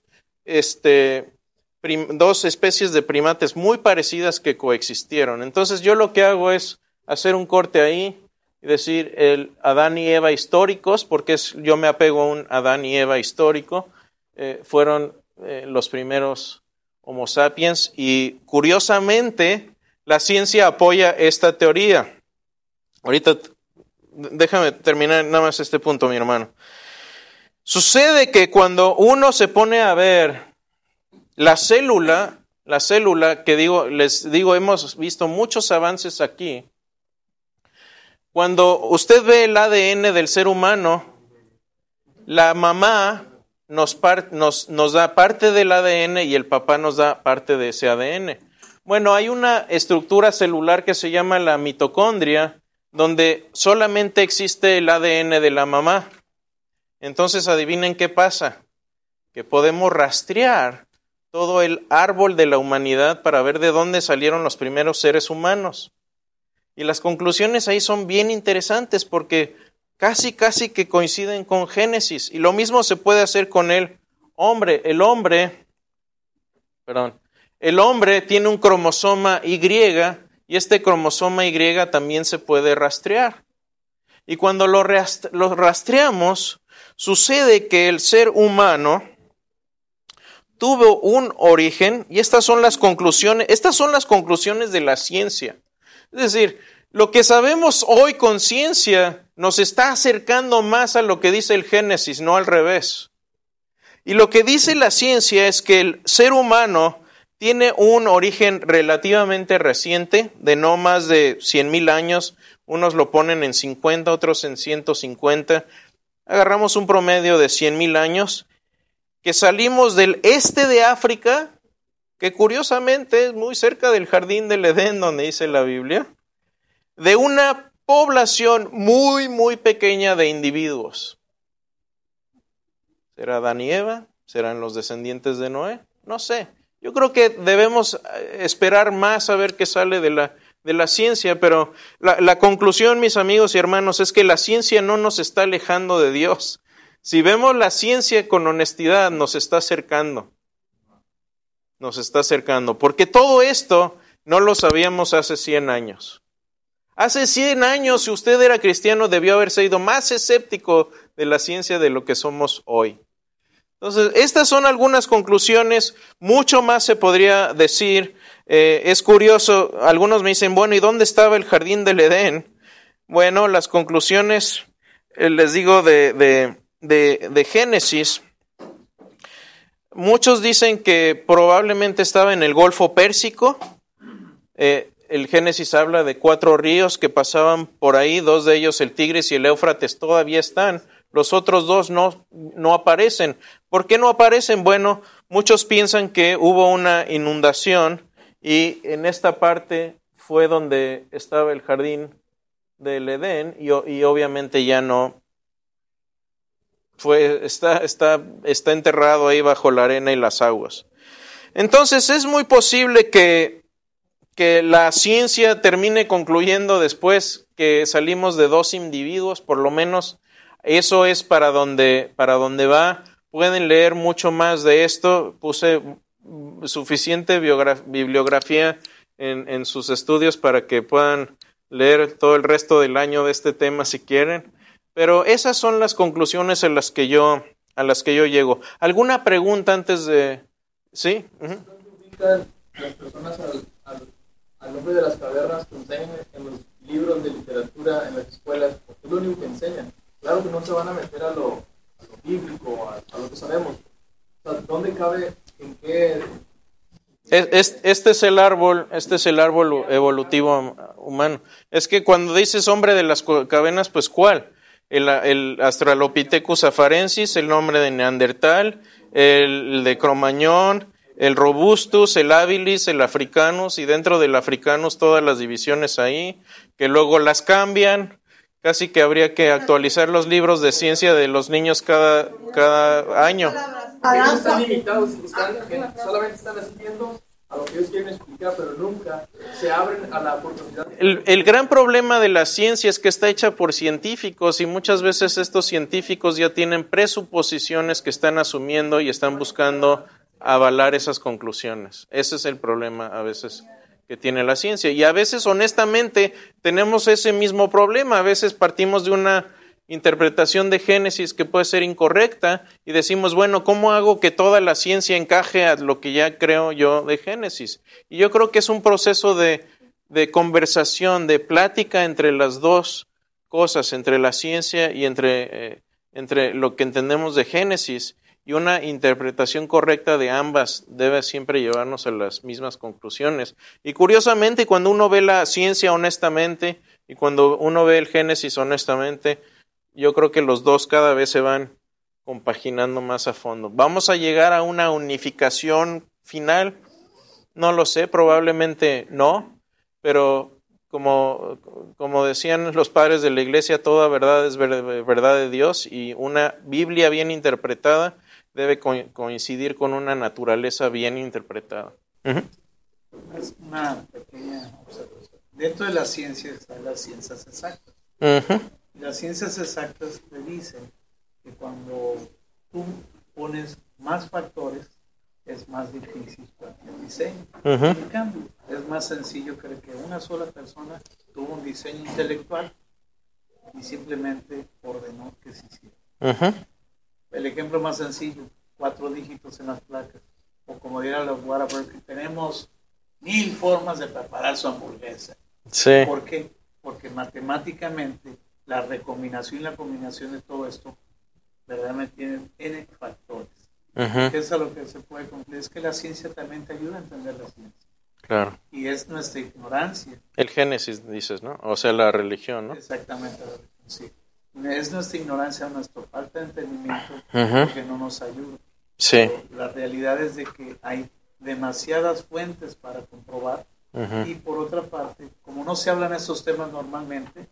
especies de primates muy parecidas que coexistieron. Entonces yo lo que hago es hacer un corte ahí y decir el Adán y Eva históricos, porque yo me apego a un Adán y Eva histórico, fueron los primeros Homo sapiens, y curiosamente la ciencia apoya esta teoría. Ahorita déjame terminar nada más este punto, mi hermano. Sucede que cuando uno se pone a ver la célula que les digo, hemos visto muchos avances aquí. Cuando usted ve el ADN del ser humano, la mamá nos da parte del ADN y el papá nos da parte de ese ADN. Bueno, hay una estructura celular que se llama la mitocondria, donde solamente existe el ADN de la mamá. Entonces, adivinen qué pasa, que podemos rastrear todo el árbol de la humanidad para ver de dónde salieron los primeros seres humanos. Y las conclusiones ahí son bien interesantes porque casi que coinciden con Génesis. Y lo mismo se puede hacer con el hombre. El el hombre tiene un cromosoma Y y este cromosoma Y también se puede rastrear. Y cuando lo rastreamos, sucede que el ser humano tuvo un origen, y estas son las conclusiones de la ciencia. Es decir, lo que sabemos hoy con ciencia nos está acercando más a lo que dice el Génesis, no al revés. Y lo que dice la ciencia es que el ser humano tiene un origen relativamente reciente, de no más de 100,000 años. Unos lo ponen en 50, otros en 150. Agarramos un promedio de 100,000 años, que salimos del este de África, que curiosamente es muy cerca del jardín del Edén, donde dice la Biblia, de una población muy, muy pequeña de individuos. ¿Será Adán y Eva? ¿Serán los descendientes de Noé? No sé. Yo creo que debemos esperar más a ver qué sale de la ciencia, pero la conclusión, mis amigos y hermanos, es que la ciencia no nos está alejando de Dios. Si vemos la ciencia con honestidad, nos está acercando. Nos está acercando, porque todo esto no lo sabíamos hace 100 años. Hace 100 años, si usted era cristiano, debió haber sido más escéptico de la ciencia de lo que somos hoy. Entonces, estas son algunas conclusiones, mucho más se podría decir. Es curioso, algunos me dicen, bueno, ¿y dónde estaba el jardín del Edén? Bueno, las conclusiones, les digo, de Génesis, muchos dicen que probablemente estaba en el Golfo Pérsico. El Génesis habla de 4 ríos que pasaban por ahí, 2 de ellos, el Tigris y el Éufrates, todavía están. Los otros 2 no aparecen. ¿Por qué no aparecen? Bueno, muchos piensan que hubo una inundación y en esta parte fue donde estaba el jardín del Edén y obviamente ya no. Está enterrado ahí bajo la arena y las aguas. Entonces es muy posible que la ciencia termine concluyendo después que salimos de 2 individuos, por lo menos eso es para donde va. Pueden leer mucho más de esto. Puse suficiente bibliografía en sus estudios para que puedan leer todo el resto del año de este tema si quieren. Pero esas son las conclusiones a las que yo llego. ¿Alguna pregunta antes de...? ¿Sí? ¿Ubican las personas al hombre de las cavernas que enseñan en los libros de literatura en las escuelas? Porque es lo único que enseñan. Claro que no se van a meter a lo bíblico, a lo que sabemos. O sea, ¿dónde cabe, en qué...? Este es el árbol evolutivo humano. Es que cuando dices hombre de las cavernas, pues ¿cuál? El Australopithecus afarensis, el nombre de Neandertal, el de Cromañón, el Robustus, el Habilis, el Africanus, y dentro del Africanus todas las divisiones ahí, que luego las cambian. Casi que habría que actualizar los libros de ciencia de los niños cada año. Ellos están limitados, solamente están asistiendo a lo que ellos quieren explicar, pero nunca se abren a la oportunidad. El gran problema de la ciencia es que está hecha por científicos y muchas veces estos científicos ya tienen presuposiciones que están asumiendo y están buscando avalar esas conclusiones. Ese es el problema a veces que tiene la ciencia. Y a veces, honestamente, tenemos ese mismo problema. A veces partimos de una interpretación de Génesis que puede ser incorrecta y decimos, bueno, ¿cómo hago que toda la ciencia encaje a lo que ya creo yo de Génesis? Y yo creo que es un proceso de conversación, de plática entre las dos cosas, entre la ciencia y entre lo que entendemos de Génesis. Y una interpretación correcta de ambas debe siempre llevarnos a las mismas conclusiones. Y curiosamente, cuando uno ve la ciencia honestamente y cuando uno ve el Génesis honestamente, yo creo que los dos cada vez se van compaginando más a fondo. ¿Vamos a llegar a una unificación final? No lo sé, probablemente no, pero como decían los padres de la iglesia, toda verdad es verdad de Dios y una Biblia bien interpretada debe coincidir con una naturaleza bien interpretada. Uh-huh. Es una pequeña observación. Dentro de la ciencia están las ciencias exactas. Uh-huh. Las ciencias exactas te dicen que cuando tú pones más factores es más difícil para diseño. Ujú. En cambio, es más sencillo que una sola persona tuvo un diseño intelectual y simplemente ordenó que se hiciera. Ujú. El ejemplo más sencillo, 4 dígitos en las placas. O como dirán los Whataburger, tenemos 1000 formas de preparar su hamburguesa. Sí. ¿Por qué? Porque matemáticamente la recombinación y la combinación de todo esto verdaderamente tienen N factores. Ujú. ¿Qué es a lo que se puede concluir? Es que la ciencia también te ayuda a entender la ciencia. Claro. Y es nuestra ignorancia. El Génesis, dices, ¿no? O sea, la religión, ¿no? Exactamente, sí. Es nuestra ignorancia, nuestra falta de entendimiento Ujú. que no nos ayuda. Sí. La realidad es de que hay demasiadas fuentes para comprobar. Ujú. Y por otra parte, como no se hablan estos temas normalmente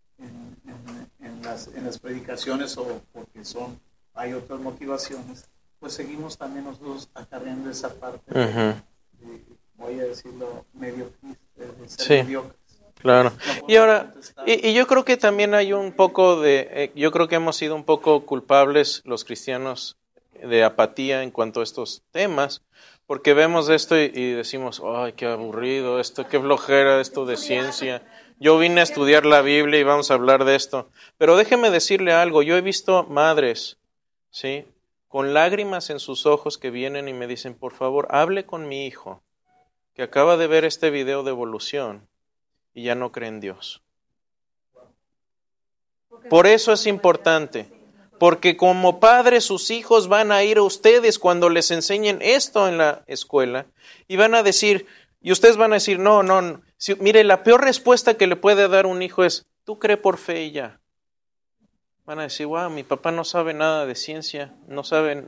en las predicaciones o porque hay otras motivaciones, pues seguimos también nosotros acarreando esa parte Ujú. voy a decirlo, medio de ser Sí. mediocres. Claro. No Y ahora, podemos contestar. y yo creo que también hay un poco yo creo que hemos sido un poco culpables los cristianos de apatía en cuanto a estos temas, porque vemos esto y decimos, ay, qué aburrido esto, qué flojera esto de ciencia. Yo vine a estudiar la Biblia y vamos a hablar de esto. Pero déjeme decirle algo, yo he visto madres, ¿sí?, con lágrimas en sus ojos que vienen y me dicen, por favor, hable con mi hijo, que acaba de ver este video de evolución y ya no cree en Dios. Por eso es importante, porque como padres sus hijos van a ir a ustedes cuando les enseñen esto en la escuela y van a decir, y ustedes van a decir, no, mire, la peor respuesta que le puede dar un hijo es, tú cree por fe y ya. Van a decir, wow, mi papá no sabe nada de ciencia, no sabe,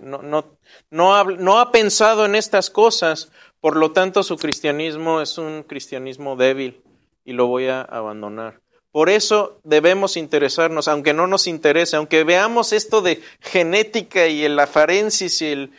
no ha pensado en estas cosas, por lo tanto su cristianismo es un cristianismo débil y lo voy a abandonar. Por eso debemos interesarnos, aunque no nos interese, aunque veamos esto de genética y el afarensis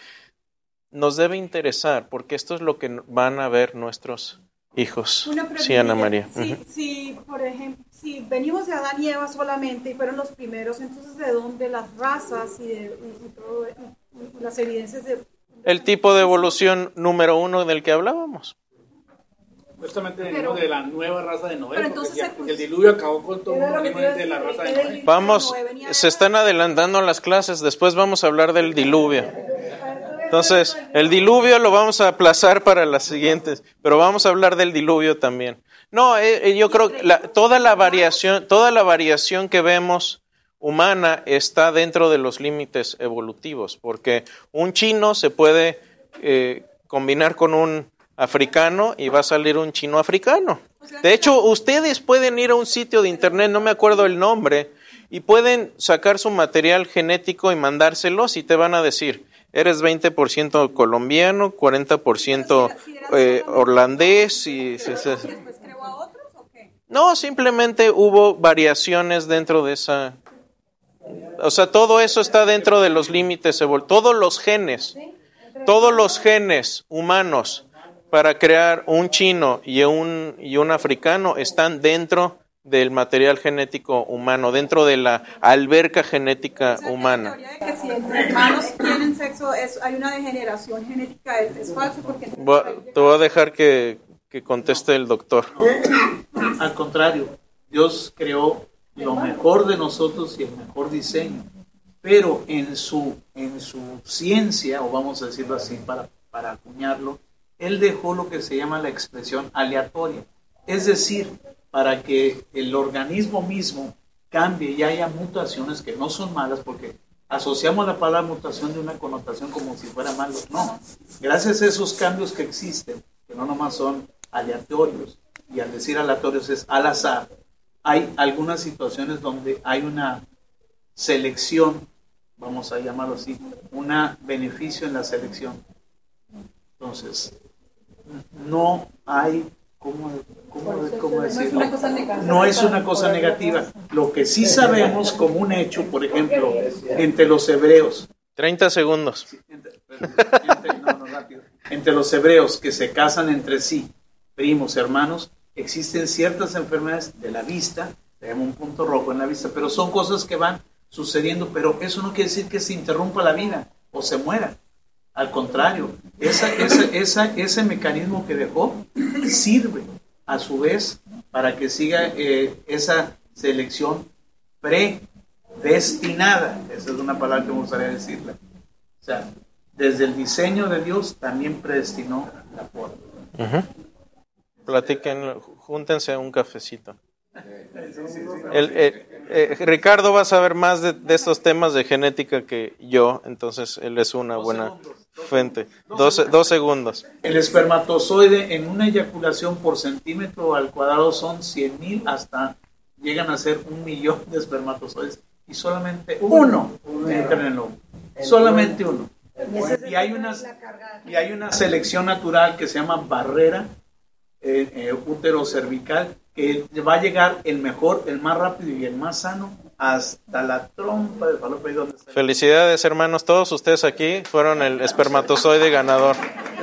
nos debe interesar, porque esto es lo que van a ver nuestros hijos. Una pregunta. Sí, Ana María. Si, por ejemplo, si venimos de Adán y Eva solamente y fueron los primeros, entonces ¿de dónde las razas y todo, las evidencias de... El tipo de evolución número 1 del que hablábamos. Justamente venimos de la nueva raza de Noé, pero entonces porque el diluvio acabó con todo Era lo que te iba a de la decir, raza de era Noé. Vamos, se están adelantando las clases, después vamos a hablar del diluvio. Entonces, el diluvio lo vamos a aplazar para las siguientes, pero vamos a hablar del diluvio también. No, yo creo que toda la variación que vemos humana está dentro de los límites evolutivos, porque un chino se puede combinar con un africano y va a salir un chino africano. De hecho, ustedes pueden ir a un sitio de internet, no me acuerdo el nombre, y pueden sacar su material genético y mandárselos y te van a decir, eres 20% colombiano, 40% holandés y... ¿Después creó a otros o qué? No, simplemente hubo variaciones dentro de esa... O sea, todo eso está dentro de los límites evolutivos. Todos los genes humanos para crear un chino y un africano están dentro del material genético humano, dentro de la alberca genética humana. La teoría de que si entre hermanos tienen sexo hay una degeneración genética es falso porque... Te voy a dejar que conteste el doctor. Al contrario, Dios creó lo mejor de nosotros y el mejor diseño, pero en su ciencia, o vamos a decirlo así para acuñarlo, Él dejó lo que se llama la expresión aleatoria, es decir, para que el organismo mismo cambie y haya mutaciones que no son malas, porque asociamos la palabra mutación de una connotación como si fuera malo. No, gracias a esos cambios que existen, que no nomás son aleatorios, y al decir aleatorios es al azar, hay algunas situaciones donde hay una selección, vamos a llamarlo así, un beneficio en la selección. Entonces, no hay, ¿cómo decirlo? No es una cosa negativa. Lo que sí sabemos como un hecho, por ejemplo, entre los hebreos. 30 segundos. Rápido. Entre los hebreos que se casan entre sí, primos, hermanos, existen ciertas enfermedades de la vista, tenemos un punto rojo en la vista, pero son cosas que van sucediendo, pero eso no quiere decir que se interrumpa la vida o se muera. Al contrario, ese mecanismo que dejó sirve a su vez para que siga esa selección predestinada. Esa es una palabra que me gustaría decirla. O sea, desde el diseño de Dios también predestinó la forma. Platiquen, júntense a un cafecito. Ricardo va a saber más de estos temas de genética que yo, entonces él es una buena fuente. 2 segundos. El espermatozoide en una eyaculación por centímetro al cuadrado son 100,000 hasta llegan a ser 1,000,000 de espermatozoides y solamente uno entra en el óvulo. Solamente uno. Y hay una selección natural que se llama barrera útero cervical, que va a llegar el mejor, el más rápido y el más sano hasta la trompa de falopio. Felicidades, hermanos, todos ustedes aquí fueron el espermatozoide ganador.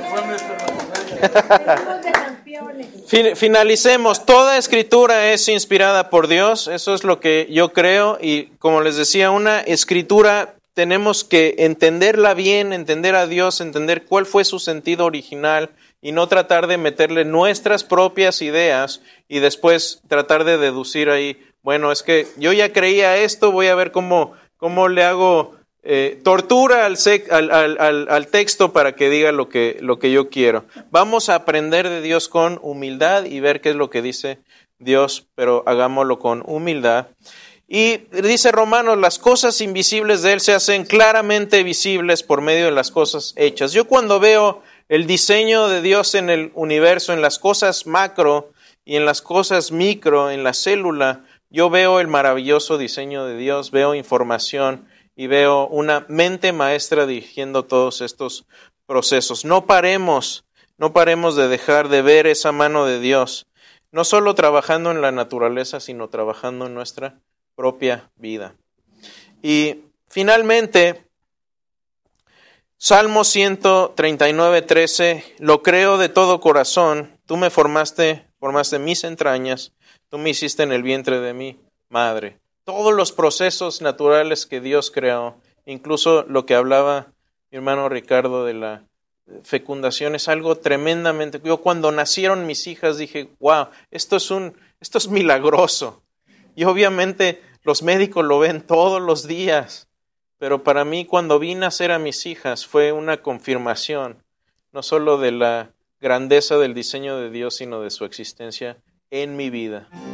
Finalicemos, toda escritura es inspirada por Dios, eso es lo que yo creo, y como les decía, una escritura tenemos que entenderla bien, entender a Dios, entender cuál fue su sentido original y no tratar de meterle nuestras propias ideas y después tratar de deducir ahí, bueno, es que yo ya creía esto, voy a ver cómo le hago tortura al texto para que diga lo que yo quiero. Vamos a aprender de Dios con humildad y ver qué es lo que dice Dios, pero hagámoslo con humildad. Y dice Romanos, las cosas invisibles de Él se hacen claramente visibles por medio de las cosas hechas. Yo cuando veo el diseño de Dios en el universo, en las cosas macro y en las cosas micro, en la célula, yo veo el maravilloso diseño de Dios, veo información y veo una mente maestra dirigiendo todos estos procesos. No paremos de dejar de ver esa mano de Dios, no solo trabajando en la naturaleza, sino trabajando en nuestra propia vida. Y finalmente, Salmo 139:13, lo creo de todo corazón, tú me formaste mis entrañas, tú me hiciste en el vientre de mi madre. Todos los procesos naturales que Dios creó, incluso lo que hablaba mi hermano Ricardo de la fecundación, es algo tremendamente. Yo cuando nacieron mis hijas dije, wow, esto es milagroso. Y obviamente los médicos lo ven todos los días, pero para mí cuando vi nacer a mis hijas fue una confirmación, no solo de la grandeza del diseño de Dios, sino de su existencia en mi vida.